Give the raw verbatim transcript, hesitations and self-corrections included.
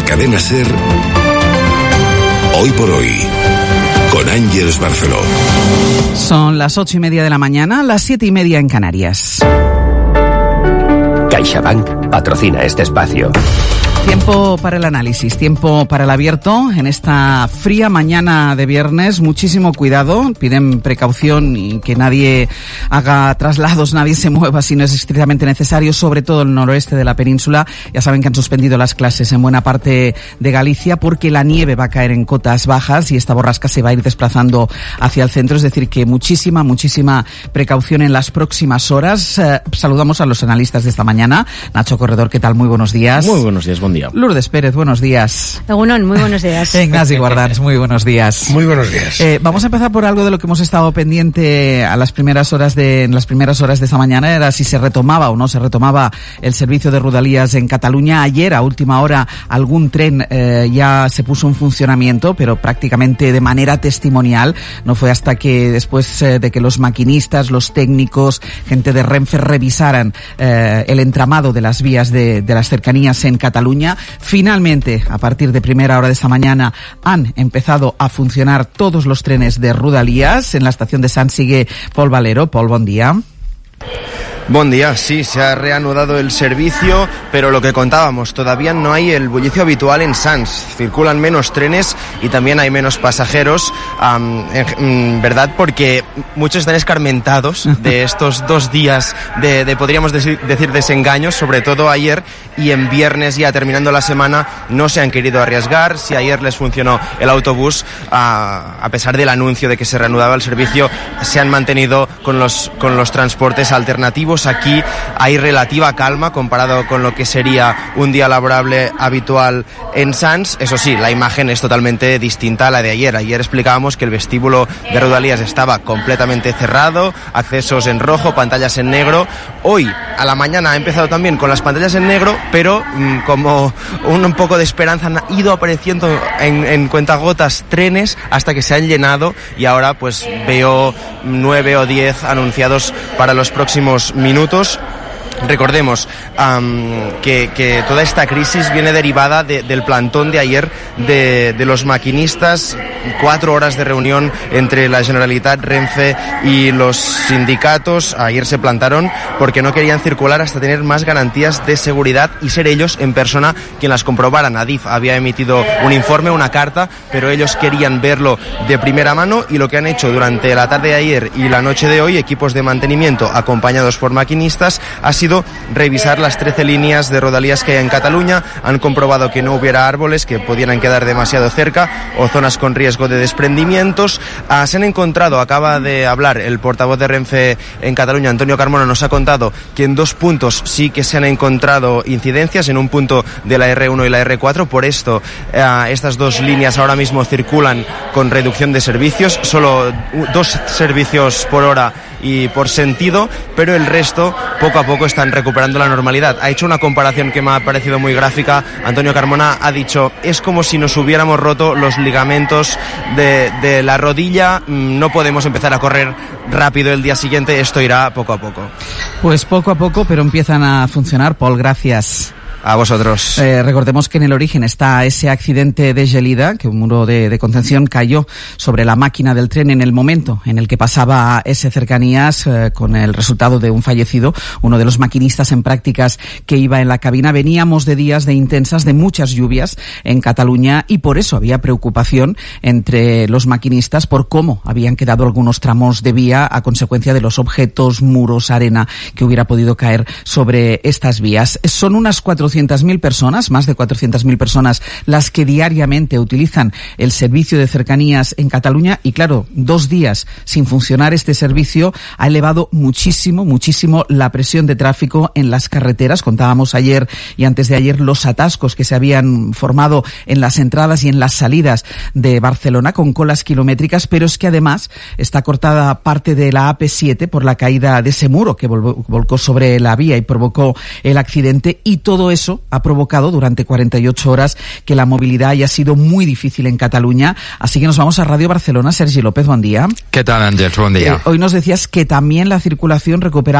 Cadena SER, Hoy por Hoy, con Ángeles Barceló. Son las ocho y media de la mañana, las siete y media en Canarias. CaixaBank patrocina este espacio. Tiempo para el análisis, tiempo para el abierto en esta fría mañana de viernes. Muchísimo cuidado, piden precaución y que nadie haga traslados, nadie se mueva si no es estrictamente necesario, sobre todo el noroeste de la península. Ya saben que han suspendido las clases en buena parte de Galicia porque la nieve va a caer en cotas bajas y esta borrasca se va a ir desplazando hacia el centro. Es decir, que muchísima, muchísima precaución en las próximas horas. Eh, saludamos a los analistas de esta mañana. Nacho Corredor, ¿qué tal? Muy buenos días. Muy buenos días, buen día. Lourdes Pérez, buenos días. Egunon, muy buenos días. Ignasi Guardans, muy buenos días. Muy buenos días. Eh, vamos a empezar por algo de lo que hemos estado pendiente a las primeras horas de, en las primeras horas de esta mañana, era si se retomaba o no se retomaba el servicio de Rodalies en Cataluña. Ayer, a última hora, algún tren eh, ya se puso en funcionamiento, pero prácticamente de manera testimonial. No fue hasta que después eh, de que los maquinistas, los técnicos, gente de Renfe revisaran eh, el entramado de las vías de, de las cercanías en Cataluña. Finalmente, a partir de primera hora de esta mañana, han empezado a funcionar todos los trenes de Rodalies. En la estación de Sants sigue Pol Valero. Pol, buen día. Buen día, sí, se ha reanudado el servicio, pero lo que contábamos, todavía no hay el bullicio habitual en Sants. Circulan menos trenes y también hay menos pasajeros, um, en, en verdad, porque muchos están escarmentados de estos dos días de, de podríamos decir, decir, desengaños, sobre todo ayer y en viernes, ya terminando la semana, no se han querido arriesgar. Si ayer les funcionó el autobús, uh, a pesar del anuncio de que se reanudaba el servicio, se han mantenido con los, con los transportes alternativos. Aquí hay relativa calma comparado con lo que sería un día laborable habitual en Sants. Eso sí, la imagen es totalmente distinta a la de ayer. Ayer explicábamos que el vestíbulo de Rodalies estaba completamente cerrado, accesos en rojo, pantallas en negro. Hoy, a la mañana, ha empezado también con las pantallas en negro, pero mmm, como un, un poco de esperanza han ido apareciendo en, en cuentagotas trenes hasta que se han llenado y ahora pues veo nueve o diez anunciados para los próximos minutos. Recordemos um, que, que toda esta crisis viene derivada de, del plantón de ayer de, de los maquinistas. Cuatro horas de reunión entre la Generalitat, Renfe y los sindicatos. Ayer se plantaron porque no querían circular hasta tener más garantías de seguridad y ser ellos en persona quien las comprobaran. Adif había emitido un informe, una carta, pero ellos querían verlo de primera mano y lo que han hecho durante la tarde de ayer y la noche de hoy, equipos de mantenimiento acompañados por maquinistas, ha sido revisar las trece líneas de Rodalies que hay en Cataluña. Han comprobado que no hubiera árboles que pudieran quedar demasiado cerca o zonas con riesgo de desprendimientos. Ah, se han encontrado, acaba de hablar el portavoz de Renfe en Cataluña, Antonio Carmona, nos ha contado que en dos puntos sí que se han encontrado incidencias, en un punto de la erre uno y la erre cuatro. Por esto, ah, estas dos líneas ahora mismo circulan con reducción de servicios, solo dos servicios por hora y por sentido, pero el resto poco a poco están recuperando la normalidad. Ha hecho una comparación que me ha parecido muy gráfica. Antonio Carmona ha dicho, es como si nos hubiéramos roto los ligamentos de, de la rodilla, no podemos empezar a correr rápido el día siguiente, esto irá poco a poco. Pues poco a poco, pero empiezan a funcionar. Paul, gracias. A vosotros. Eh, recordemos que en el origen está ese accidente de Gelida, que un muro de, de contención cayó sobre la máquina del tren en el momento en el que pasaba ese cercanías, eh, con el resultado de un fallecido, uno de los maquinistas en prácticas que iba en la cabina. Veníamos de días de intensas, de muchas lluvias en Cataluña y por eso había preocupación entre los maquinistas por cómo habían quedado algunos tramos de vía a consecuencia de los objetos, muros, arena que hubiera podido caer sobre estas vías. Son unas cuatrocientas mil personas, más de cuatrocientas mil personas, las que diariamente utilizan el servicio de cercanías en Cataluña y claro, dos días sin funcionar este servicio ha elevado muchísimo, muchísimo la presión de tráfico en las carreteras. Contábamos ayer y antes de ayer los atascos que se habían formado en las entradas y en las salidas de Barcelona con colas kilométricas, pero es que además está cortada parte de la A P siete por la caída de ese muro que vol- volcó sobre la vía y provocó el accidente y todo eso Eso ha provocado durante cuarenta y ocho horas que la movilidad haya sido muy difícil en Cataluña. Así que nos vamos a Radio Barcelona. Sergi López, buen día. ¿Qué tal, Ángel? Buen día. Eh, hoy nos decías que también la circulación recuperaba